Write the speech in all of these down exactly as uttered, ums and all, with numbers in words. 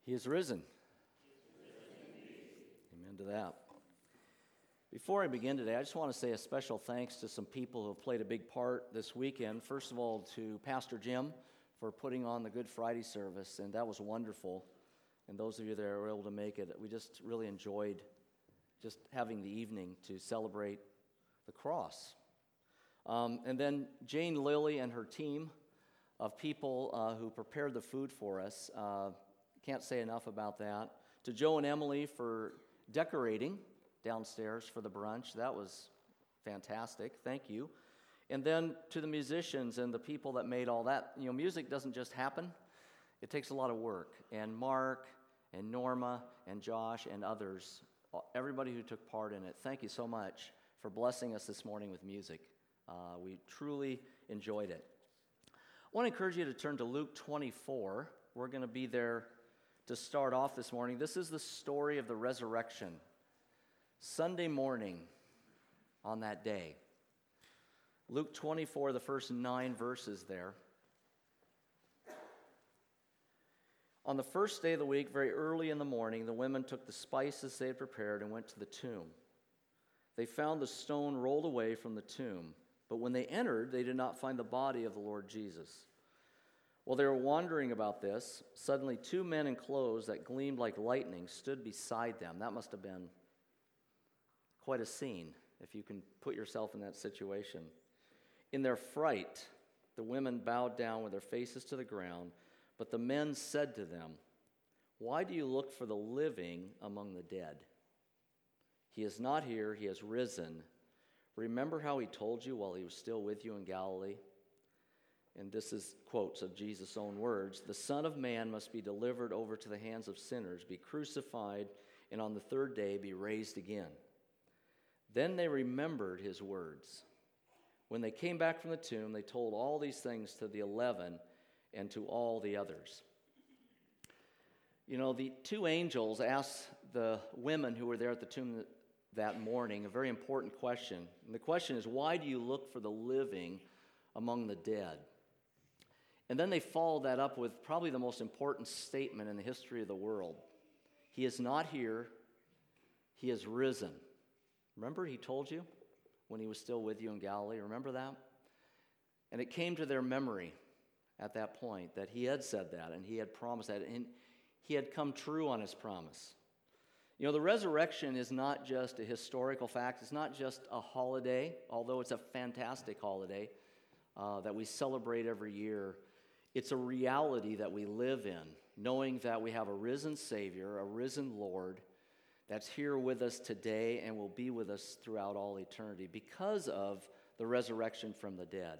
He is risen. Amen to that. Before I begin today, I just want to say a special thanks to some people who have played a big part this weekend. First of all, to Pastor Jim for putting on the Good Friday service, and that was wonderful. And those of you that were able to make it, we just really enjoyed just having the evening to celebrate the cross. Um, and then Jane Lilly and her team of people uh, who prepared the food for us. Uh, can't say enough about that. To Joe and Emily for decorating downstairs for the brunch. That was fantastic. Thank you. And then to the musicians and the people that made all that. You know, music doesn't just happen. It takes a lot of work. And Mark and Norma and Josh and others, everybody who took part in it, thank you so much for blessing us this morning with music. Uh, we truly enjoyed it. I want to encourage you to turn to Luke twenty-four. We're going to be there to start off this morning. This is the story of the resurrection. Sunday morning on that day. Luke twenty-four, the first nine verses there. On the first day of the week, very early in the morning, the women took the spices they had prepared and went to the tomb. They found the stone rolled away from the tomb, but when they entered, they did not find the body of the Lord Jesus. While they were wondering about this, suddenly two men in clothes that gleamed like lightning stood beside them. That must have been quite a scene, if you can put yourself in that situation. In their fright, the women bowed down with their faces to the ground, but the men said to them, "Why do you look for the living among the dead? He is not here, he has risen. Remember how he told you while he was still with you in Galilee?" And this is quotes of Jesus' own words. "The Son of Man must be delivered over to the hands of sinners, be crucified, and on the third day be raised again." Then they remembered his words. When they came back from the tomb, they told all these things to the eleven and to all the others. You know, the two angels asked the women who were there at the tomb that morning a very important question. And the question is, why do you look for the living among the dead? And then they followed that up with probably the most important statement in the history of the world. He is not here, he is risen. Remember he told you when he was still with you in Galilee? Remember that? And it came to their memory at that point that he had said that and he had promised that, and he had come true on his promise. You know, the resurrection is not just a historical fact. It's not just a holiday, although it's a fantastic holiday uh, that we celebrate every year. It's a reality that we live in, knowing that we have a risen Savior, a risen Lord, that's here with us today and will be with us throughout all eternity because of the resurrection from the dead.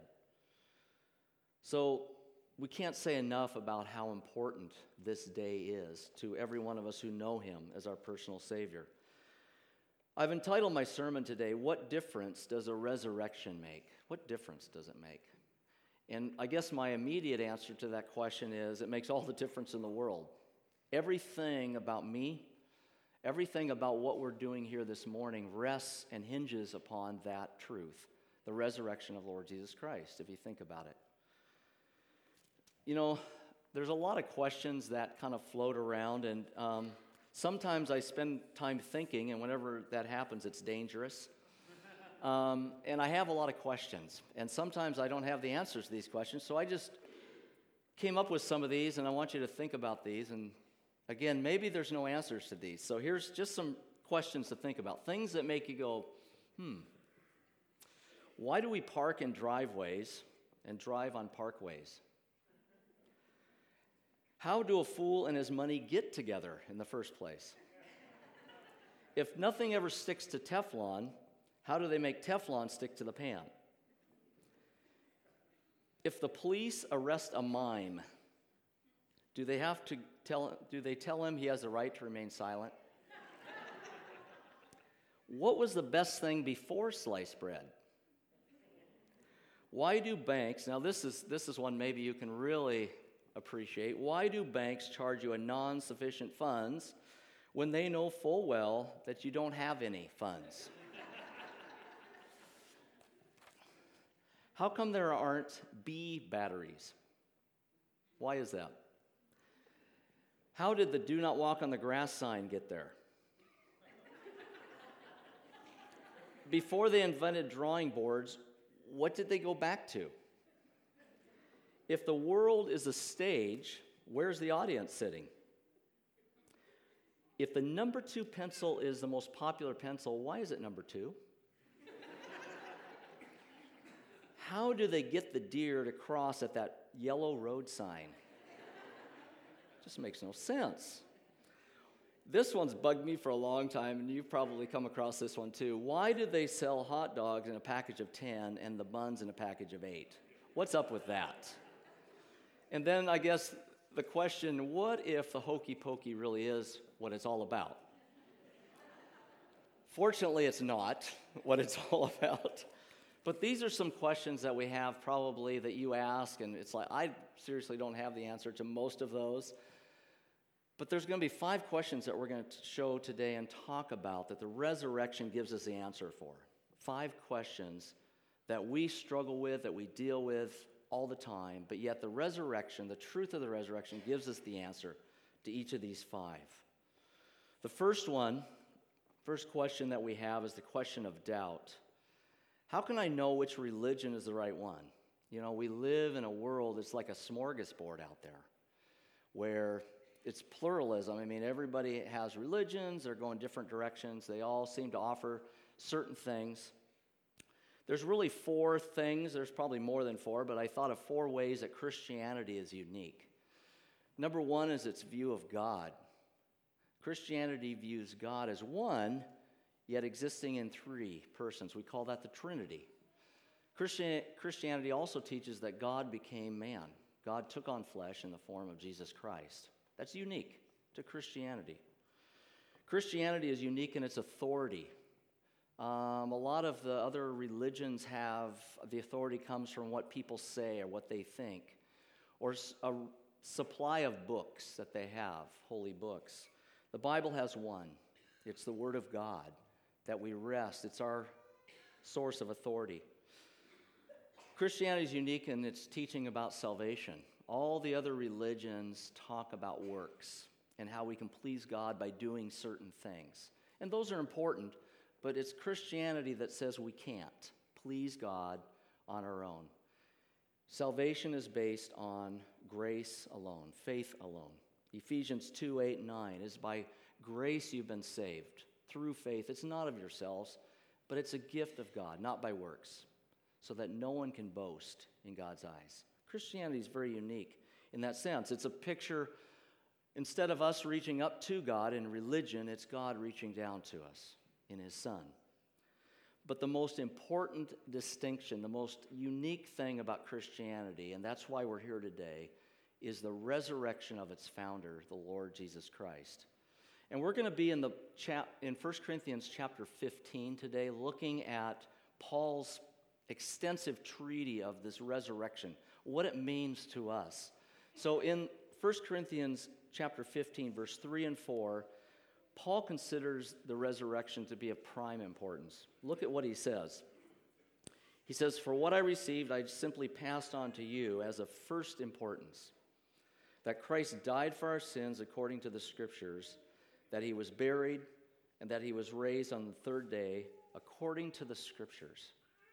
So we can't say enough about how important this day is to every one of us who know him as our personal Savior. I've entitled my sermon today, "What Difference Does a Resurrection Make?" What difference does it make? And I guess my immediate answer to that question is it makes all the difference in the world. Everything about me, everything about what we're doing here this morning rests and hinges upon that truth, the resurrection of Lord Jesus Christ, if you think about it. You know, there's a lot of questions that kind of float around, and um, sometimes I spend time thinking, and whenever that happens, it's dangerous. Um, and I have a lot of questions, and sometimes I don't have the answers to these questions, so I just came up with some of these, and I want you to think about these. And again, maybe there's no answers to these, so here's just some questions to think about, things that make you go, hmm. Why do we park in driveways and drive on parkways? How do a fool and his money get together in the first place? If nothing ever sticks to Teflon, how do they make Teflon stick to the pan? If the police arrest a mime, do they have to tell do they tell him he has the right to remain silent? What was the best thing before sliced bread? Why do banks, now this is this is one maybe you can really appreciate. Why do banks charge you a non-sufficient funds when they know full well that you don't have any funds? How come there aren't B batteries? Why is that? How did the do not walk on the grass sign get there? Before they invented drawing boards, what did they go back to? If the world is a stage, where's the audience sitting? If the number two pencil is the most popular pencil, why is it number two? How do they get the deer to cross at that yellow road sign? Just makes no sense. This one's bugged me for a long time, and you've probably come across this one too. Why do they sell hot dogs in a package of ten and the buns in a package of eight? What's up with that? And then I guess the question, what if the hokey pokey really is what it's all about? Fortunately, it's not what it's all about. But these are some questions that we have probably that you ask, and it's like, I seriously don't have the answer to most of those. But there's going to be five questions that we're going to show today and talk about that the resurrection gives us the answer for. Five questions that we struggle with, that we deal with all the time, but yet the resurrection, the truth of the resurrection, gives us the answer to each of these five. The first one, first question that we have is the question of doubt. How can I know which religion is the right one? You know, we live in a world that's like a smorgasbord out there where it's pluralism. I mean, everybody has religions, they're going different directions, they all seem to offer certain things. There's really four things, there's probably more than four, but I thought of four ways that Christianity is unique. Number one is its view of God. Christianity views God as one, yet existing in three persons. We call that the Trinity. Christian, Christianity also teaches that God became man. God took on flesh in the form of Jesus Christ. That's unique to Christianity. Christianity is unique in its authority. Um, a lot of the other religions have, the authority comes from what people say or what they think, or a supply of books that they have, holy books. The Bible has one. It's the Word of God that we rest. It's our source of authority. Christianity is unique in its teaching about salvation. All the other religions talk about works and how we can please God by doing certain things. And those are important, but it's Christianity that says we can't please God on our own. Salvation is based on grace alone, faith alone. Ephesians two, eight, and nine is by grace you've been saved through faith. It's not of yourselves, but it's a gift of God, not by works, so that no one can boast in God's eyes. Christianity is very unique in that sense. It's a picture, instead of us reaching up to God in religion, it's God reaching down to us in His Son. But the most important distinction, the most unique thing about Christianity, and that's why we're here today, is the resurrection of its founder, the Lord Jesus Christ. And we're going to be in the chap in First Corinthians chapter fifteen today, looking at Paul's extensive treaty of this resurrection, what it means to us. So in First Corinthians chapter fifteen, verse three and four, Paul considers the resurrection to be of prime importance. Look at what he says. He says, "For what I received, I simply passed on to you as of first importance, that Christ died for our sins according to the Scriptures, that he was buried, and that he was raised on the third day according to the Scriptures."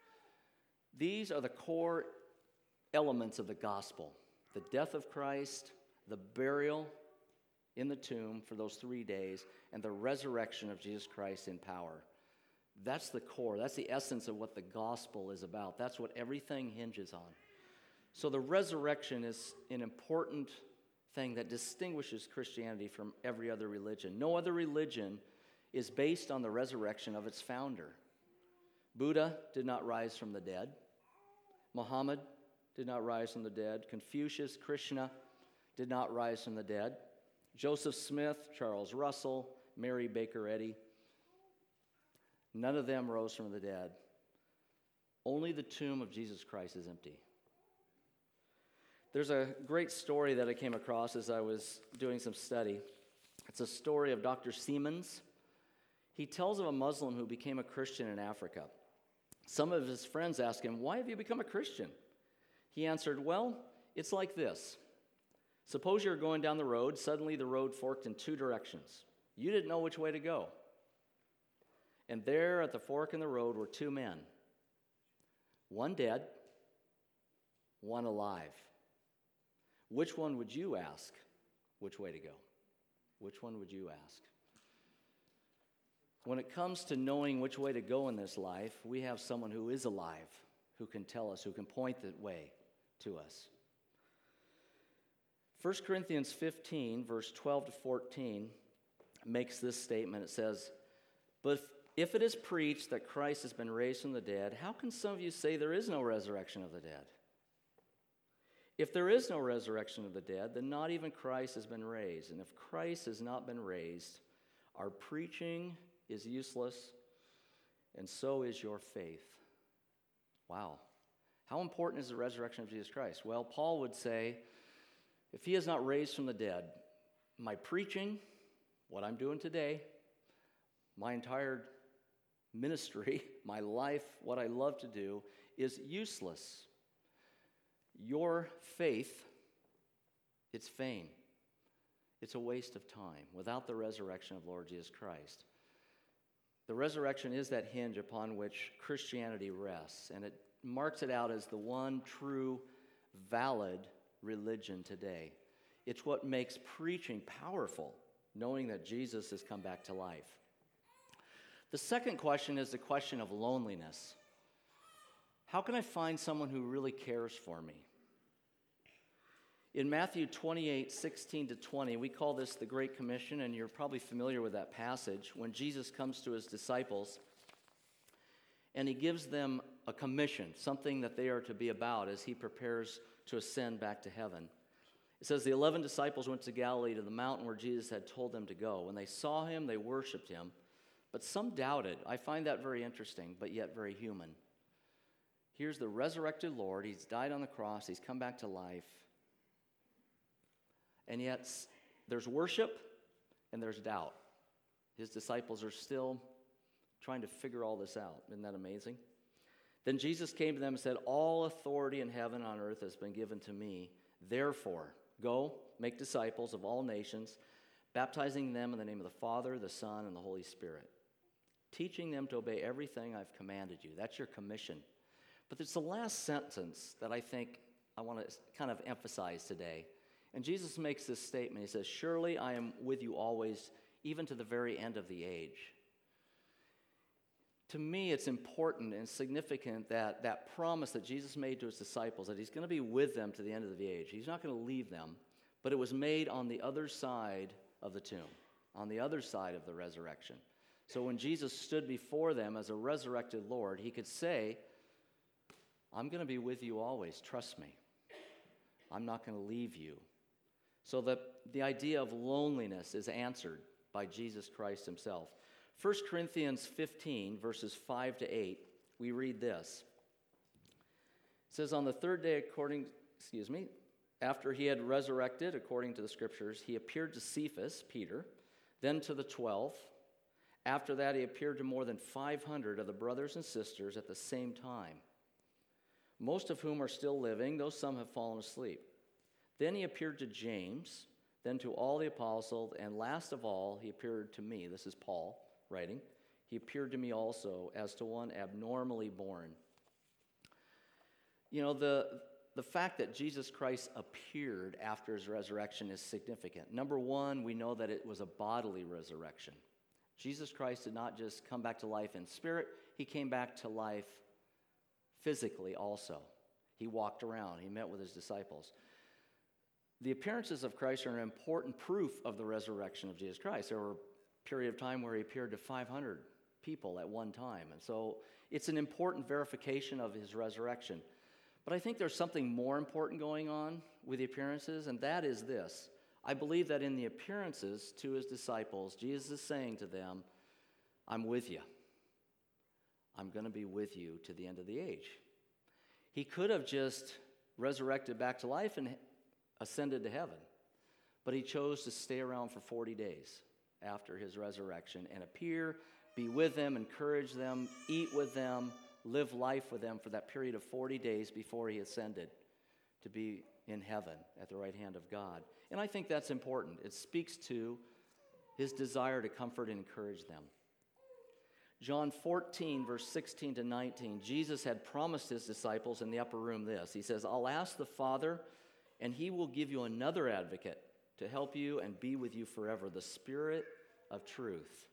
These are the core elements of the gospel: the death of Christ, the burial in the tomb for those three days, and the resurrection of Jesus Christ in power. That's the core. That's the essence of what the gospel is about. That's what everything hinges on. So the resurrection is an important thing that distinguishes Christianity from every other religion. No other religion is based on the resurrection of its founder. Buddha did not rise from the dead. Muhammad did not rise from the dead. Confucius, Krishna did not rise from the dead. Joseph Smith, Charles Russell, Mary Baker Eddy, none of them rose from the dead. Only the tomb of Jesus Christ is empty. There's a great story that I came across as I was doing some study. It's a story of Doctor Siemens. He tells of a Muslim who became a Christian in Africa. Some of his friends asked him, "Why have you become a Christian?" He answered, "Well, it's like this. Suppose you're going down the road. Suddenly the road forked in two directions. You didn't know which way to go. And there at the fork in the road were two men, one dead, one alive. Which one would you ask which way to go? Which one would you ask? When it comes to knowing which way to go in this life, we have someone who is alive, who can tell us, who can point the way to us. First Corinthians fifteen, verse twelve to fourteen, makes this statement. It says, "But if it is preached that Christ has been raised from the dead, how can some of you say there is no resurrection of the dead? If there is no resurrection of the dead, then not even Christ has been raised. And if Christ has not been raised, our preaching is useless, and so is your faith." Wow. How important is the resurrection of Jesus Christ? Well, Paul would say, if he is not raised from the dead, my preaching, what I'm doing today, my entire ministry, my life, what I love to do, is useless. Your faith, it's vain. It's a waste of time without the resurrection of Lord Jesus Christ. The resurrection is that hinge upon which Christianity rests, and it marks it out as the one true, valid religion today. It's what makes preaching powerful, knowing that Jesus has come back to life. The second question is the question of loneliness. How can I find someone who really cares for me? In Matthew twenty-eight, sixteen to twenty, we call this the Great Commission, and you're probably familiar with that passage, when Jesus comes to his disciples and he gives them a commission, something that they are to be about as he prepares to ascend back to heaven. It says, the eleven disciples went to Galilee to the mountain where Jesus had told them to go. When they saw him, they worshiped him, but some doubted. I find that very interesting, but yet very human. Here's the resurrected Lord. He's died on the cross. He's come back to life. And yet there's worship and there's doubt. His disciples are still trying to figure all this out. Isn't that amazing? Then Jesus came to them and said, all authority in heaven and on earth has been given to me. Therefore, go, make disciples of all nations, baptizing them in the name of the Father, the Son, and the Holy Spirit, teaching them to obey everything I've commanded you. That's your commission. But there's the last sentence that I think I want to kind of emphasize today. And Jesus makes this statement. He says, surely I am with you always, even to the very end of the age. To me, it's important and significant that that promise that Jesus made to his disciples, that he's going to be with them to the end of the age. He's not going to leave them, but it was made on the other side of the tomb, on the other side of the resurrection. So when Jesus stood before them as a resurrected Lord, he could say, I'm going to be with you always, trust me. I'm not going to leave you. So that the idea of loneliness is answered by Jesus Christ himself. First Corinthians fifteen, verses five to eight, we read this. It says, on the third day, according, excuse me, after he had resurrected, according to the scriptures, he appeared to Cephas, Peter, then to the twelve. After that, he appeared to more than five hundred of the brothers and sisters at the same time, most of whom are still living, though some have fallen asleep. Then he appeared to James, then to all the apostles, and last of all, he appeared to me. This is Paul writing. He appeared to me also as to one abnormally born. You know, the, the fact that Jesus Christ appeared after his resurrection is significant. Number one, we know that it was a bodily resurrection. Jesus Christ did not just come back to life in spirit, he came back to life physically also. He walked around, he met with his disciples. The appearances of Christ are an important proof of the resurrection of Jesus Christ. There were a period of time where he appeared to five hundred people at one time. And so it's an important verification of his resurrection. But I think there's something more important going on with the appearances, and that is this. I believe that in the appearances to his disciples, Jesus is saying to them, I'm with you. I'm going to be with you to the end of the age. He could have just resurrected back to life and ascended to heaven, but he chose to stay around for forty days after his resurrection and appear, be with them, encourage them, eat with them, live life with them for that period of forty days before he ascended to be in heaven at the right hand of God. And I think that's important. It speaks to his desire to comfort and encourage them. John fourteen, verse sixteen to nineteen, Jesus had promised his disciples in the upper room this. He says, I'll ask the Father, and he will give you another advocate to help you and be with you forever, the Spirit of truth.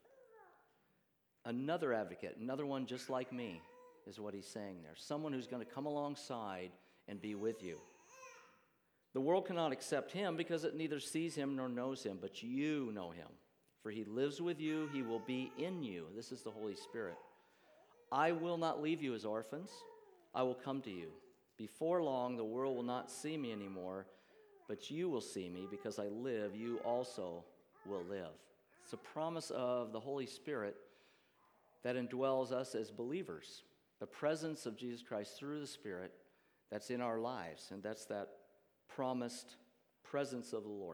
Another advocate, another one just like me, is what he's saying there. Someone who's going to come alongside and be with you. The world cannot accept him because it neither sees him nor knows him, but you know him. For he lives with you, he will be in you. This is the Holy Spirit. I will not leave you as orphans. I will come to you. Before long, the world will not see me anymore, but you will see me because I live. You also will live. It's a promise of the Holy Spirit that indwells us as believers. The presence of Jesus Christ through the Spirit that's in our lives, and that's that promised presence of the Lord.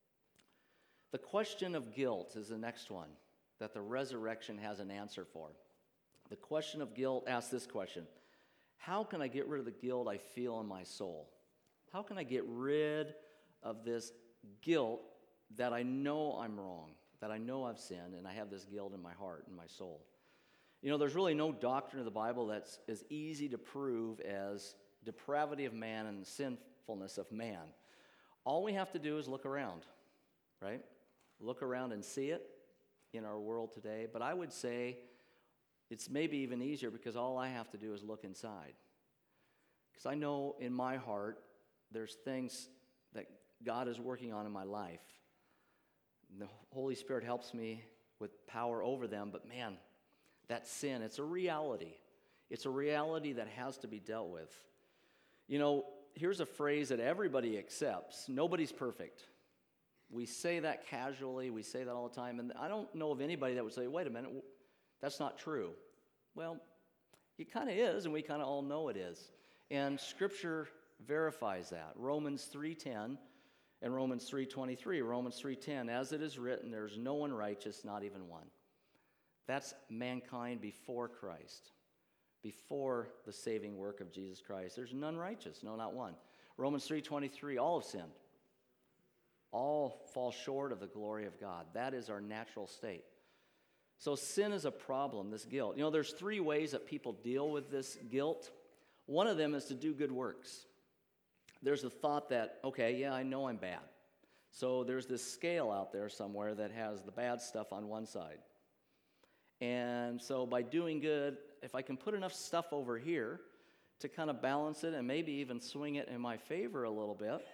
The question of guilt is the next one that the resurrection has an answer for. The question of guilt asks this question: how can I get rid of the guilt I feel in my soul? How can I get rid of this guilt that I know I'm wrong, that I know I've sinned, and I have this guilt in my heart and my soul? You know, there's really no doctrine of the Bible that's as easy to prove as depravity of man and the sinfulness of man. All we have to do is look around, right? Look around and see it in our world today. But I would say it's maybe even easier because all I have to do is look inside. Because I know in my heart there's things that God is working on in my life. The Holy Spirit helps me with power over them, but man, that sin, it's a reality. It's a reality that has to be dealt with. You know, here's a phrase that everybody accepts: nobody's perfect. We say that casually, we say that all the time, and I don't know of anybody that would say, wait a minute, that's not true. Well, it kind of is, and we kind of all know it is. And Scripture verifies that. Romans three ten and Romans three twenty-three. Romans three ten, as it is written, there's no one righteous, not even one. That's mankind before Christ, before the saving work of Jesus Christ. There's none righteous, no, not one. Romans three twenty-three, all have sinned. All fall short of the glory of God. That is our natural state. So sin is a problem, this guilt. You know, there's three ways that people deal with this guilt. One of them is to do good works. There's a thought that, okay, yeah, I know I'm bad. So there's this scale out there somewhere that has the bad stuff on one side. And so by doing good, if I can put enough stuff over here to kind of balance it and maybe even swing it in my favor a little bit,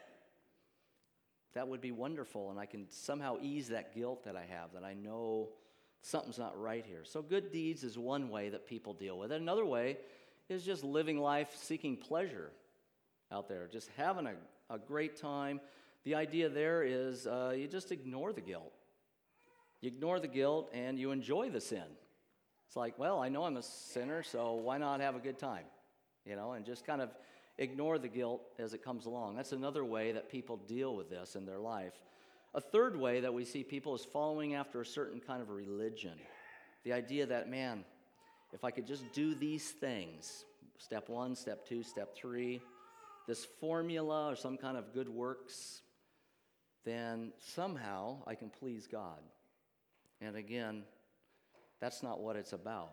that would be wonderful, and I can somehow ease that guilt that I have, that I know something's not right here. So good deeds is one way that people deal with it. Another way is just living life seeking pleasure out there, just having a, a great time. The idea there is uh, you just ignore the guilt. You ignore the guilt and you enjoy the sin. It's like, well, I know I'm a sinner, so why not have a good time? You know, and just kind of ignore the guilt as it comes along. That's another way that people deal with this in their life. A third way that we see people is following after a certain kind of religion. The idea that, man, if I could just do these things, step one, step two, step three, this formula or some kind of good works, then somehow I can please God. And again, that's not what it's about.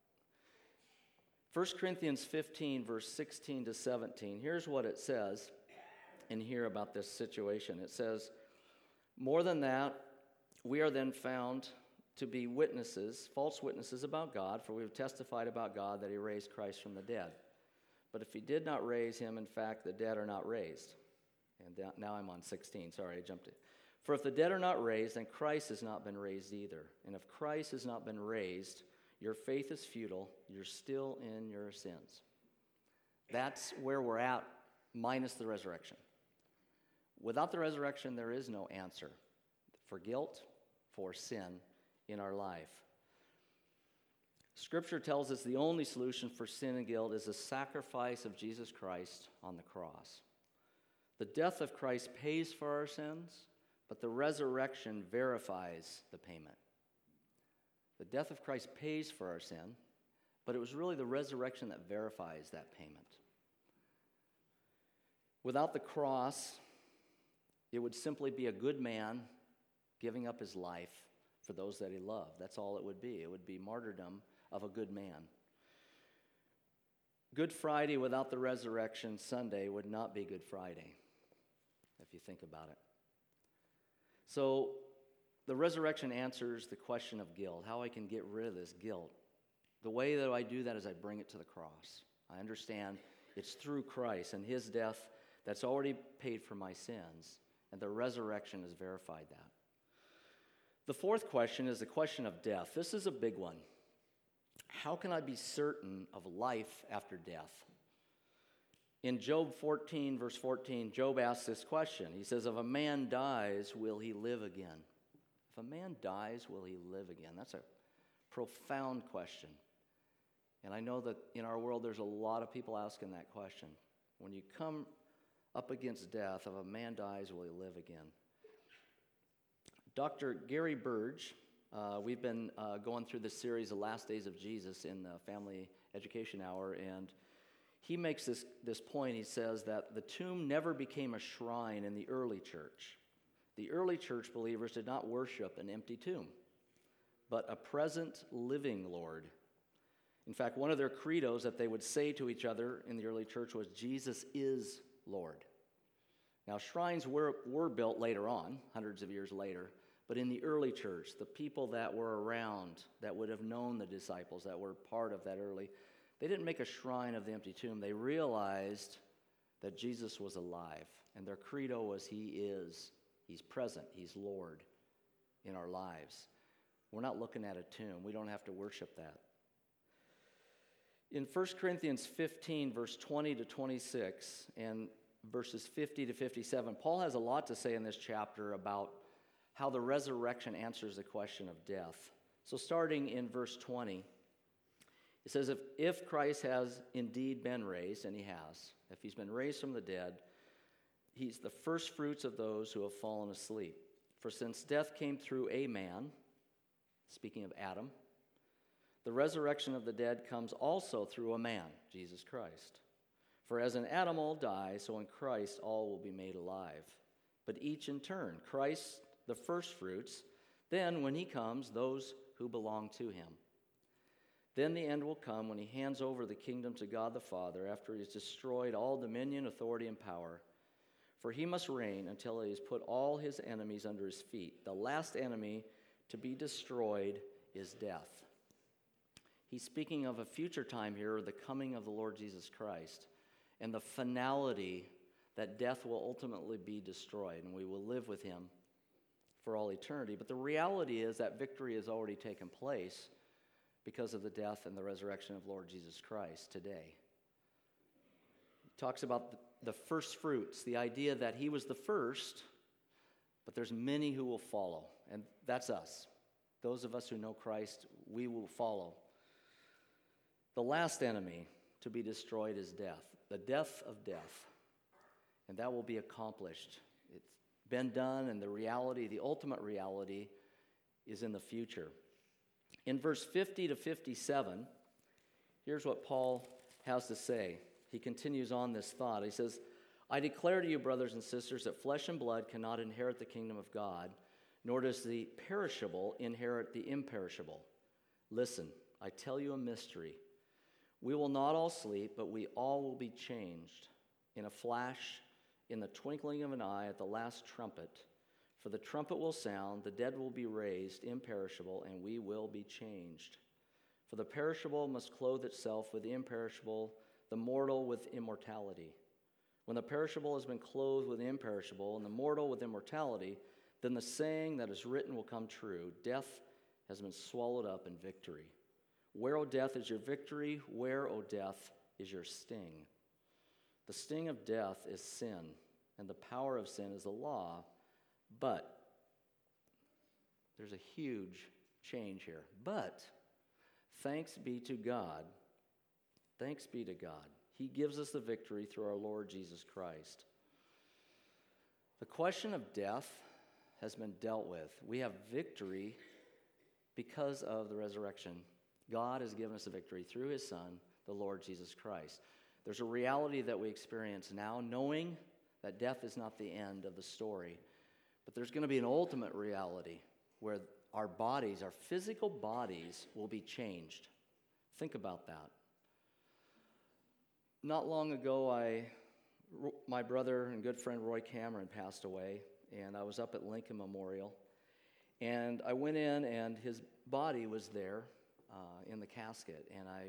First Corinthians fifteen, verse sixteen to seventeen, here's what it says in here about this situation. It says, more than that, we are then found to be witnesses, false witnesses about God, for we have testified about God that he raised Christ from the dead. But if he did not raise him, in fact, the dead are not raised. And now I'm on sixteen, sorry, I jumped it. For if the dead are not raised, then Christ has not been raised either. And if Christ has not been raised, your faith is futile, you're still in your sins. That's where we're at, minus the resurrection. Without the resurrection, there is no answer for guilt, for sin in our life. Scripture tells us the only solution for sin and guilt is the sacrifice of Jesus Christ on the cross. The death of Christ pays for our sins, but the resurrection verifies the payment. The death of Christ pays for our sin, but it was really the resurrection that verifies that payment. Without the cross, It would simply be a good man giving up his life for those that he loved. That's all it would be. It would be martyrdom of a good man. Good Friday without the resurrection Sunday would not be Good Friday, if you think about it. So the resurrection answers the question of guilt, how I can get rid of this guilt. The way that I do that is I bring it to the cross. I understand it's through Christ and his death that's already paid for my sins, and the resurrection has verified that. The fourth question is the question of death. This is a big one. How can I be certain of life after death? In Job fourteen, verse fourteen, Job asks this question. He says, if a man dies, will he live again? If a man dies, will he live again? That's a profound question. And I know that in our world there's a lot of people asking that question. When you come up against death, if a man dies, will he live again? Doctor Gary Burge, uh, we've been uh, going through this series, The Last Days of Jesus, in the Family Education Hour, and he makes this, this point. He says that the tomb never became a shrine in the early church. The early church believers did not worship an empty tomb, but a present living Lord. In fact, one of their credos that they would say to each other in the early church was, Jesus is Lord. Now, shrines were, were built later on, hundreds of years later, but in the early church, the people that were around, that would have known the disciples, that were part of that early, they didn't make a shrine of the empty tomb. They realized that Jesus was alive, and their credo was, he is, he's present, he's Lord in our lives. We're not looking at a tomb. We don't have to worship that. In First Corinthians fifteen, verse twenty to twenty-six, and verses fifty to fifty-seven, Paul has a lot to say in this chapter about how the resurrection answers the question of death. So starting in verse twenty, it says, if, if Christ has indeed been raised, and he has, if he's been raised from the dead, he's the first fruits of those who have fallen asleep. For since death came through a man, speaking of Adam, the resurrection of the dead comes also through a man, Jesus Christ. For as in Adam all die, so in Christ all will be made alive. But each in turn, Christ the first fruits, then when he comes, those who belong to him. Then the end will come when he hands over the kingdom to God the Father after he has destroyed all dominion, authority, and power. For he must reign until he has put all his enemies under his feet. The last enemy to be destroyed is death. He's speaking of a future time here, the coming of the Lord Jesus Christ, and the finality that death will ultimately be destroyed, and we will live with him for all eternity. But the reality is that victory has already taken place because of the death and the resurrection of Lord Jesus Christ today. He talks about the first fruits, the idea that he was the first, but there's many who will follow, and that's us. Those of us who know Christ, we will follow. The last enemy to be destroyed is death, the death of death, and that will be accomplished. It's been done, and the reality, the ultimate reality, is in the future. In verse fifty to fifty-seven, here's what Paul has to say. He continues on this thought. He says, I declare to you, brothers and sisters, that flesh and blood cannot inherit the kingdom of God, nor does the perishable inherit the imperishable. Listen, I tell you a mystery. We will not all sleep, but we all will be changed in a flash, in the twinkling of an eye, at the last trumpet. For the trumpet will sound, the dead will be raised imperishable, and we will be changed. For the perishable must clothe itself with the imperishable, the mortal with immortality. When the perishable has been clothed with the imperishable, and the mortal with immortality, then the saying that is written will come true. Death has been swallowed up in victory. Where, O death, is your victory? Where, O death, is your sting? The sting of death is sin, and the power of sin is the law. But, there's a huge change here. But, thanks be to God. Thanks be to God. He gives us the victory through our Lord Jesus Christ. The question of death has been dealt with. We have victory because of the resurrection. God has given us a victory through his Son, the Lord Jesus Christ. There's a reality that we experience now, knowing that death is not the end of the story. But there's going to be an ultimate reality where our bodies, our physical bodies, will be changed. Think about that. Not long ago, I, my brother and good friend Roy Cameron passed away, and I was up at Lincoln Memorial. And I went in, and his body was there uh, in the casket. And I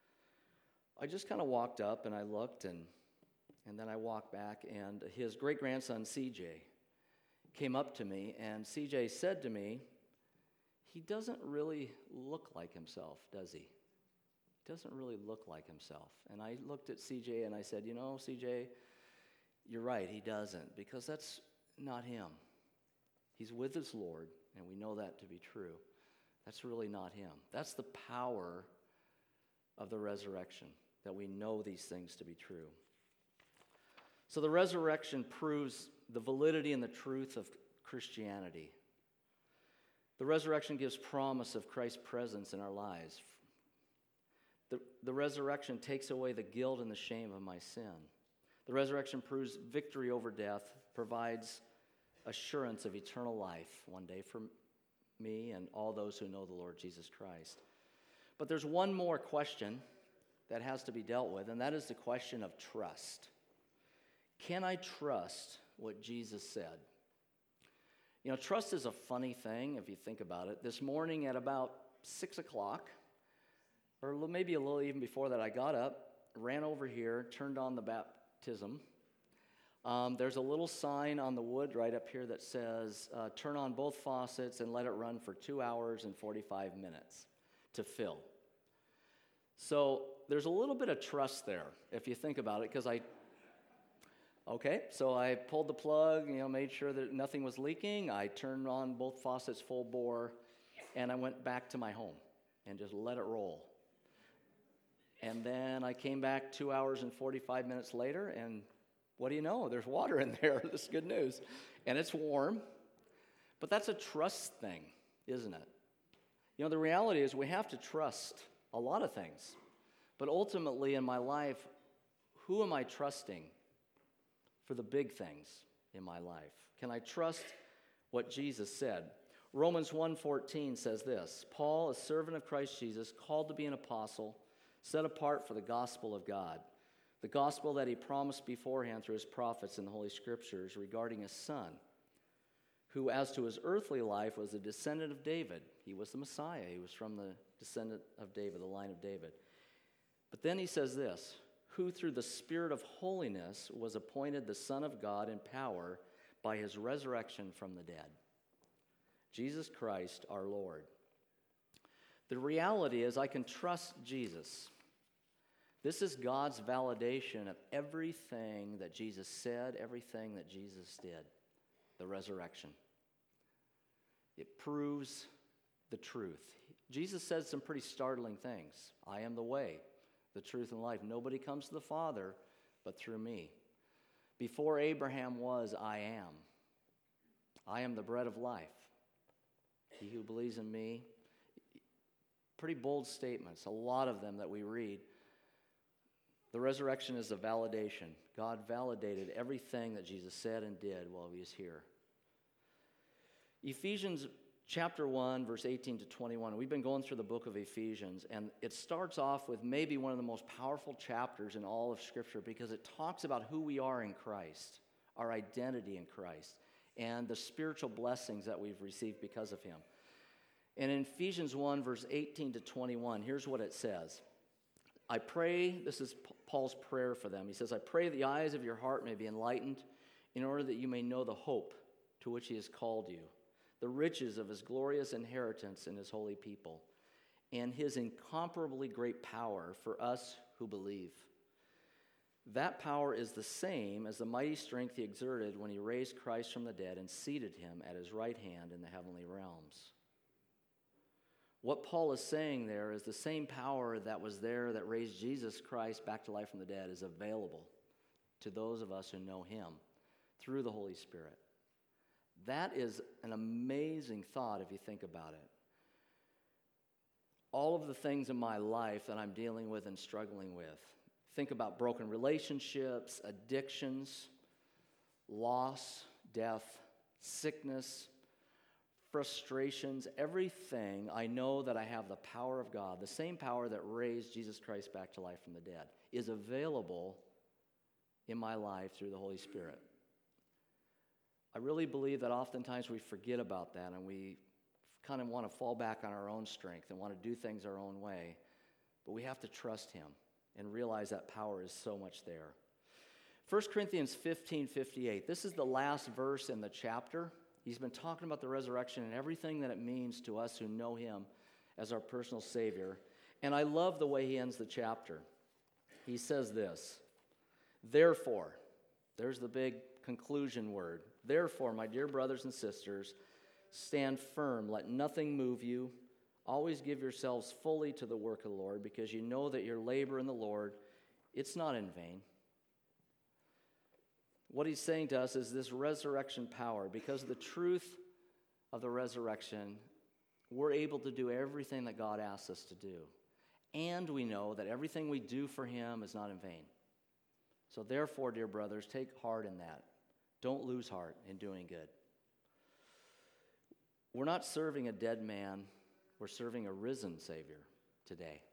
I just kind of walked up, and I looked, and, and then I walked back, and his great-grandson, C J, came up to me, and C J said to me, he doesn't really look like himself, does he? He doesn't really look like himself. And I looked at C J, and I said, you know, C J, you're right, he doesn't, because that's not him. He's with his Lord, and we know that to be true. That's really not him. That's the power of the resurrection, that we know these things to be true. So the resurrection proves the validity and the truth of Christianity. The resurrection gives promise of Christ's presence in our lives. The, the resurrection takes away the guilt and the shame of my sin. The resurrection proves victory over death, provides assurance of eternal life one day for me and all those who know the Lord Jesus Christ. But there's one more question that has to be dealt with, and that is the question of trust. Can I trust what Jesus said? You know, trust is a funny thing if you think about it. This morning at about six o'clock, or maybe a little even before that, I got up, ran over here, turned on the baptism. Um, there's a little sign on the wood right up here that says, uh, turn on both faucets and let it run for two hours and forty-five minutes to fill. So there's a little bit of trust there, if you think about it, because I, okay, so I pulled the plug, you know, made sure that nothing was leaking. I turned on both faucets full bore, and I went back to my home and just let it roll. And then I came back two hours and forty-five minutes later, and what do you know? There's water in there. That's good news. And it's warm. But that's a trust thing, isn't it? You know, the reality is we have to trust a lot of things. But ultimately in my life, who am I trusting for the big things in my life? Can I trust what Jesus said? Romans one fourteen says this, Paul, a servant of Christ Jesus, called to be an apostle, set apart for the gospel of God, the gospel that he promised beforehand through his prophets in the Holy Scriptures regarding his son, who as to his earthly life was a descendant of David. He was the Messiah. He was from the descendant of David, the line of David. But then he says this, who through the Spirit of holiness was appointed the Son of God in power by his resurrection from the dead. Jesus Christ our Lord. The reality is I can trust Jesus. This is God's validation of everything that Jesus said, everything that Jesus did, the resurrection. It proves the truth. Jesus said some pretty startling things. I am the way, the truth, and life. Nobody comes to the Father but through me. Before Abraham was, I am. I am the bread of life. He who believes in me. Pretty bold statements, a lot of them that we read. The resurrection is a validation. God validated everything that Jesus said and did while he was here. Ephesians chapter one, verse eighteen to twenty-one. We've been going through the book of Ephesians, and it starts off with maybe one of the most powerful chapters in all of Scripture because it talks about who we are in Christ, our identity in Christ, and the spiritual blessings that we've received because of him. And in Ephesians one, verse eighteen to twenty-one, here's what it says. I pray, this is Paul's prayer for them. He says, I pray the eyes of your heart may be enlightened in order that you may know the hope to which he has called you, the riches of his glorious inheritance in his holy people, and his incomparably great power for us who believe. That power is the same as the mighty strength he exerted when he raised Christ from the dead and seated him at his right hand in the heavenly realms. What Paul is saying there is the same power that was there that raised Jesus Christ back to life from the dead is available to those of us who know him through the Holy Spirit. That is an amazing thought if you think about it. All of the things in my life that I'm dealing with and struggling with. Think about broken relationships, addictions, loss, death, sickness, frustrations, everything, I know that I have the power of God, the same power that raised Jesus Christ back to life from the dead, is available in my life through the Holy Spirit. I really believe that oftentimes we forget about that and we kind of want to fall back on our own strength and want to do things our own way. But we have to trust him and realize that power is so much there. First Corinthians fifteen fifty-eight. This is the last verse in the chapter. He's been talking about the resurrection and everything that it means to us who know him as our personal Savior. And I love the way he ends the chapter. He says this, therefore, there's the big conclusion word. Therefore, my dear brothers and sisters, stand firm. Let nothing move you. Always give yourselves fully to the work of the Lord, because you know that your labor in the Lord, it's not in vain. What he's saying to us is this resurrection power. Because of the truth of the resurrection, we're able to do everything that God asks us to do. And we know that everything we do for him is not in vain. So therefore, dear brothers, take heart in that. Don't lose heart in doing good. We're not serving a dead man. We're serving a risen Savior today.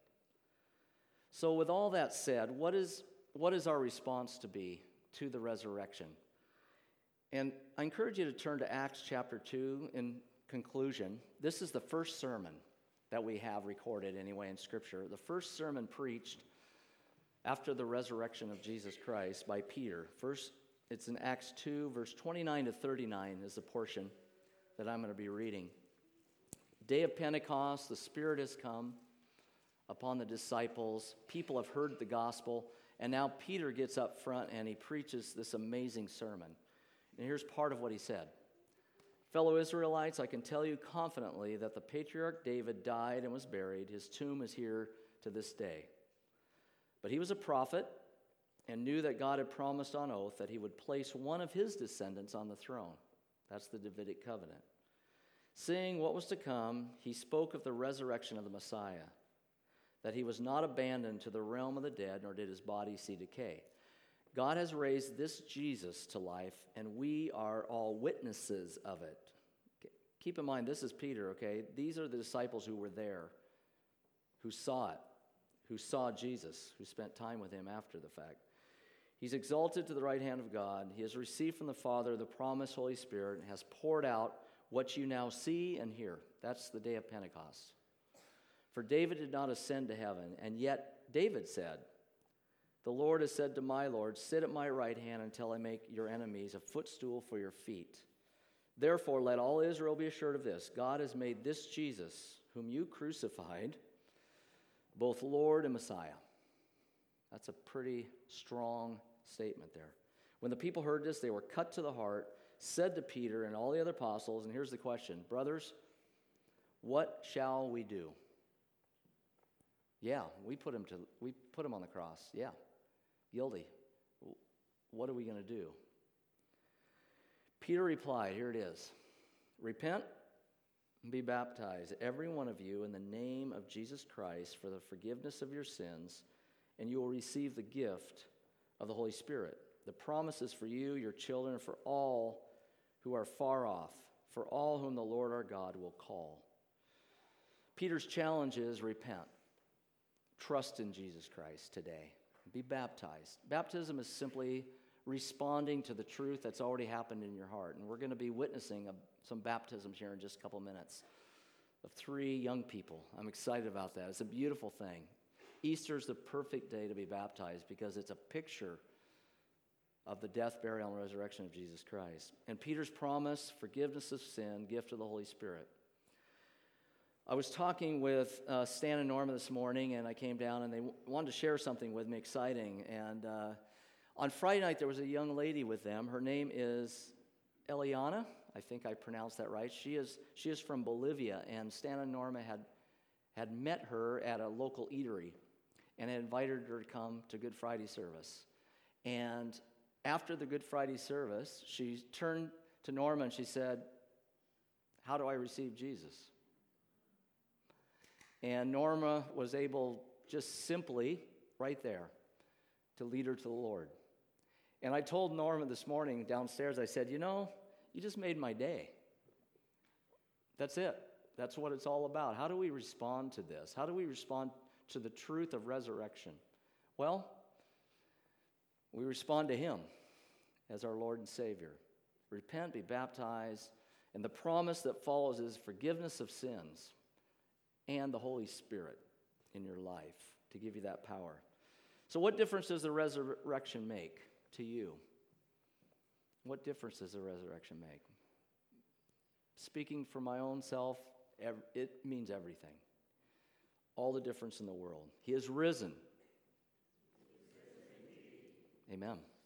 So with all that said, what is, what is our response to be to the resurrection? And I encourage you to turn to Acts chapter two in conclusion. This is the first sermon that we have recorded anyway in Scripture. The first sermon preached after the resurrection of Jesus Christ by Peter. First, it's in Acts two, verse twenty-nine to thirty-nine is the portion that I'm going to be reading. Day of Pentecost, the Spirit has come upon the disciples. People have heard the gospel, and now Peter gets up front and he preaches this amazing sermon. And here's part of what he said. Fellow Israelites, I can tell you confidently that the patriarch David died and was buried. His tomb is here to this day. But he was a prophet and knew that God had promised on oath that he would place one of his descendants on the throne. That's the Davidic covenant. Seeing what was to come, he spoke of the resurrection of the Messiah, that he was not abandoned to the realm of the dead, nor did his body see decay. God has raised this Jesus to life, and we are all witnesses of it. Keep in mind, this is Peter, okay? These are the disciples who were there, who saw it, who saw Jesus, who spent time with him after the fact. He's exalted to the right hand of God. He has received from the Father the promised Holy Spirit and has poured out what you now see and hear. That's the day of Pentecost. For David did not ascend to heaven, and yet David said, the Lord has said to my Lord, sit at my right hand until I make your enemies a footstool for your feet. Therefore, let all Israel be assured of this. God has made this Jesus, whom you crucified, both Lord and Messiah. That's a pretty strong statement there. When the people heard this, they were cut to the heart, said to Peter and all the other apostles, and here's the question, brothers, what shall we do? Yeah, we put him to we put him on the cross. Yeah, guilty. What are we going to do? Peter replied, here it is. Repent and be baptized, every one of you, in the name of Jesus Christ for the forgiveness of your sins, and you will receive the gift of the Holy Spirit. The promise is for you, your children, and for all who are far off, for all whom the Lord our God will call. Peter's challenge is repent. Trust in Jesus Christ today. Be baptized. Baptism is simply responding to the truth that's already happened in your heart. And we're going to be witnessing a, some baptisms here in just a couple minutes of three young people. I'm excited about that. It's a beautiful thing. Easter is the perfect day to be baptized because it's a picture of the death, burial, and resurrection of Jesus Christ. And Peter's promise, forgiveness of sin, gift of the Holy Spirit. I was talking with uh, Stan and Norma this morning, and I came down, and they w- wanted to share something with me exciting. And uh, on Friday night, there was a young lady with them. Her name is Eliana. I think I pronounced that right. She is she is from Bolivia, and Stan and Norma had had met her at a local eatery and had invited her to come to Good Friday service. And after the Good Friday service, she turned to Norma and she said, how do I receive Jesus? And Norma was able just simply, right there, to lead her to the Lord. And I told Norma this morning downstairs, I said, you know, you just made my day. That's it. That's what it's all about. How do we respond to this? How do we respond to the truth of resurrection? Well, we respond to him as our Lord and Savior. Repent, be baptized, and the promise that follows is forgiveness of sins and the Holy Spirit in your life to give you that power. So what difference does the resurrection make to you? What difference does the resurrection make? Speaking for my own self, it means everything. All the difference in the world. He is risen. Amen.